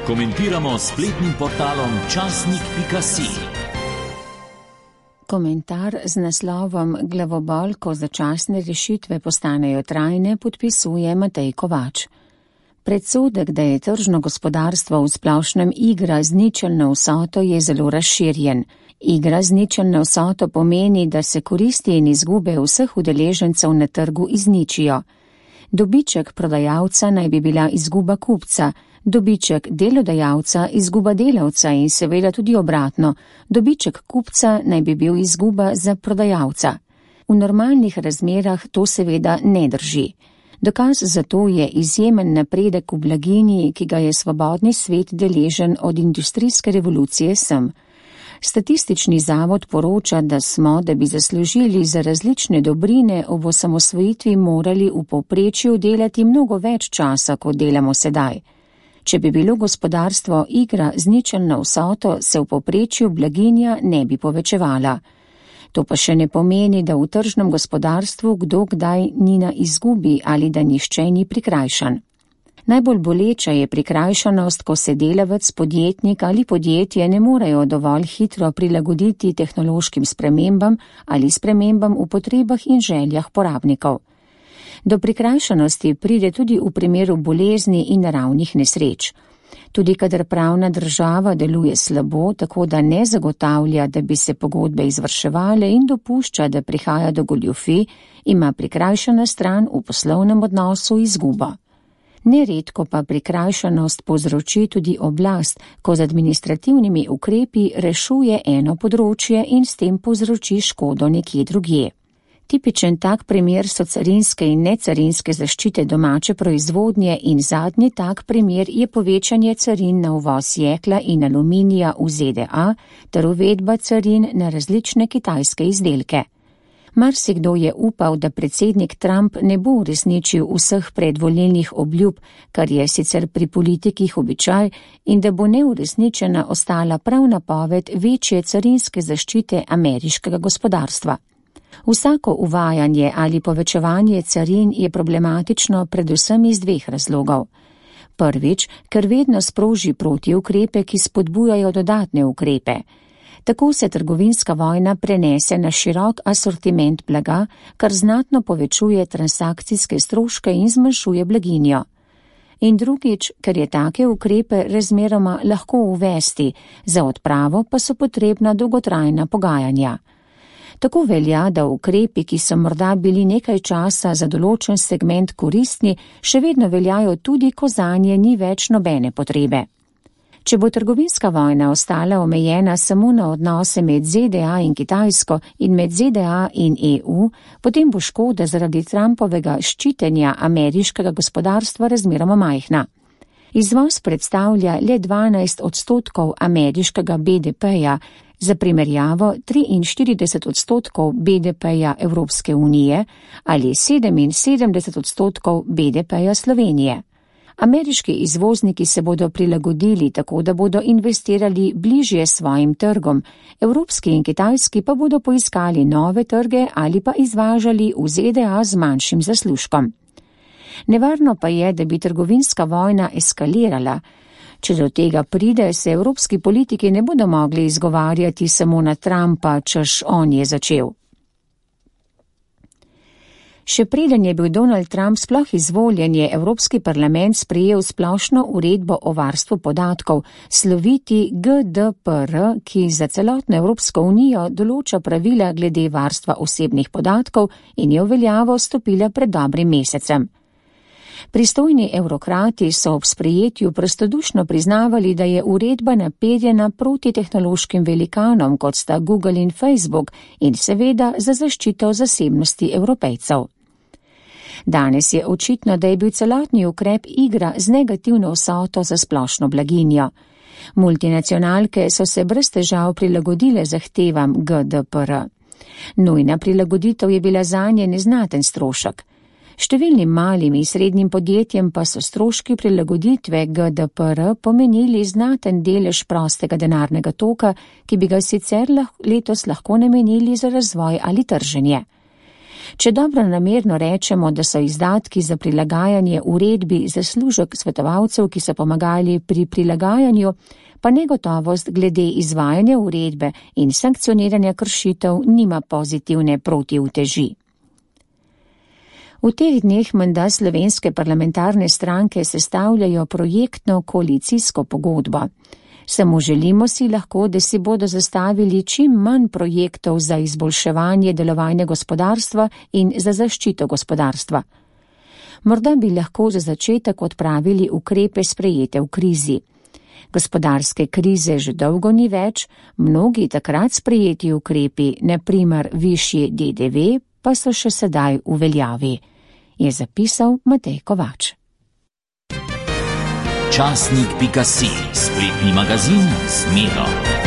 Komentiramo s spletnim portalom časnik.si. Komentar z naslovom Glavobol, ko začasne rešitve postanejo trajne, podpisuje Matej Kovač. Predsodek, da je tržno gospodarstvo v splošnem igra z ničelno vsoto, je zelo razširjen. Igra z ničelno vsoto pomeni, da se koristi in izgube vseh udeležencev na trgu izničijo. Dobiček prodajalca naj bi bila izguba kupca, dobiček delodajalca izguba delavca in seveda tudi obratno, dobiček kupca naj bi bil izguba za prodajalca. V normalnih razmerah to seveda ne drži. Dokaz za to je izjemen napredek v blaginji, ki ga je svobodni svet deležen od industrijske revolucije sem. Statistični zavod poroča, da smo, da bi zaslužili za različne dobrine ob osamosvojitvi, morali v povprečju delati mnogo več časa, kot delamo sedaj. Če bi bilo gospodarstvo igra z ničelno vsoto, se v povprečju blaginja ne bi povečevala. To pa še ne pomeni, da v tržnem gospodarstvu kdo kdaj ni na izgubi ali da nihče ni prikrajšan. Najbolj boleča je prikrajšanost, ko se delavec, podjetnik ali podjetje ne morejo dovolj hitro prilagoditi tehnološkim spremembam ali spremembam v potrebah in željah porabnikov. Do prikrajšanosti pride tudi v primeru bolezni in naravnih nesreč. Tudi kadar pravna država deluje slabo, tako da ne zagotavlja, da bi se pogodbe izvrševale in dopušča, da prihaja do goljufij, ima prikrajšana stran v poslovnem odnosu izgubo. Neredko pa prikrajšanost povzroči tudi oblast, ko z administrativnimi ukrepi rešuje eno področje in s tem povzroči škodo nekje drugje. Tipičen tak primer so carinske in necarinske zaščite domače proizvodnje in zadnji tak primer je povečanje carin na uvoz jekla in aluminija v ZDA ter uvedba carin na različne kitajske izdelke. Marsikdo je upal, da predsednik Trump ne bo uresničil vseh predvolilnih obljub, kar je sicer pri politikih običaj, in da bo neuresničena ostala prav napoved večje carinske zaščite ameriškega gospodarstva. Vsako uvajanje ali povečevanje carin je problematično predvsem iz dveh razlogov. Prvič, ker vedno sproži protiukrepe, ki spodbujajo dodatne ukrepe. Tako se trgovinska vojna prenese na širok asortiment blaga, kar znatno povečuje transakcijske stroške in zmanjšuje blaginjo. In drugič, ker je take ukrepe razmeroma lahko uvesti, za odpravo pa so potrebna dolgotrajna pogajanja. Tako velja, da ukrepi, ki so morda bili nekaj časa za določen segment koristni, še vedno veljajo tudi, ko zanje ni več nobene potrebe. Če bo trgovinska vojna ostala omejena samo na odnose med ZDA in Kitajsko in med ZDA in EU, potem bo škoda zaradi Trumpovega ščitenja ameriškega gospodarstva razmeroma majhna. Izvoz predstavlja le 12% ameriškega BDP-ja, za primerjavo 43% BDP-ja Evropske unije ali 77% BDP-ja Slovenije. Ameriški izvozniki se bodo prilagodili tako, da bodo investirali bližje svojim trgom, evropski in kitajski pa bodo poiskali nove trge ali pa izvažali v ZDA z manjšim zaslužkom. Nevarno pa je, da bi trgovinska vojna eskalirala. Če do tega pride, se evropski politiki ne bodo mogli izgovarjati samo na Trumpa, češ on je začel. Še preden je bil Donald Trump sploh izvoljen, je Evropski parlament sprejel splošno uredbo o varstvu podatkov, sloviti GDPR, ki za celotno Evropsko unijo določa pravila glede varstva osebnih podatkov in je v veljavo stopila pred dobrim mesecem. Pristojni evrokrati so ob sprejetju prostodušno priznavali, da je uredba naperjena proti tehnološkim velikanom, kot sta Google in Facebook, in seveda za zaščito zasebnosti Evropejcev. Danes je očitno, da je bil celotni ukrep igra z negativno vsoto za splošno blaginjo. Multinacionalke so se brez težav prilagodile zahtevam GDPR. Nujna prilagoditev je bila zanje neznaten strošek. Številnim malim in srednjim podjetjem pa so stroški prilagoditve GDPR pomenili znaten delež prostega denarnega toka, ki bi ga sicer letos lahko namenili za razvoj ali trženje. Če dobro namerno rečemo, da so izdatki za prilagajanje uredbi zaslužek svetovalcev, ki so pomagali pri prilagajanju, pa negotovost glede izvajanja uredbe in sankcioniranja kršitev nima pozitivne protiuteži. V teh dneh menda slovenske parlamentarne stranke sestavljajo projektno koalicijsko pogodbo. Samo želimo si lahko, da si bodo zastavili čim manj projektov za izboljševanje delovanja gospodarstva in za zaščito gospodarstva. Morda bi lahko za začetek odpravili ukrepe sprejete v krizi. Gospodarske krize že dolgo ni več, mnogi takrat sprejeti ukrepi, na primer višji DDV, pa so še sedaj v veljavi, je zapisal Matej Kovač. Časnik.si, spletni magazin z Miro.